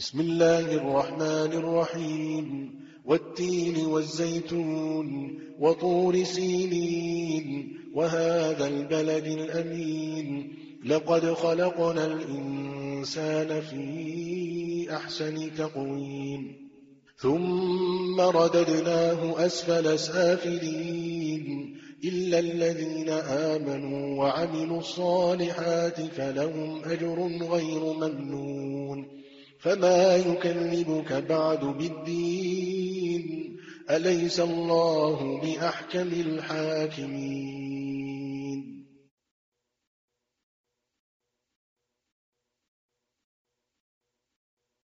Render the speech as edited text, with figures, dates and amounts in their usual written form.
بسم الله الرحمن الرحيم والتين والزيتون وطور سينين وهذا البلد الأمين لقد خلقنا الإنسان في أحسن تقويم ثم رددناه أسفل سافلين إلا الذين آمنوا وعملوا الصالحات فلهم أجر غير ممنون فما يكذبك بعد بالدين أليس الله بأحكم الحاكمين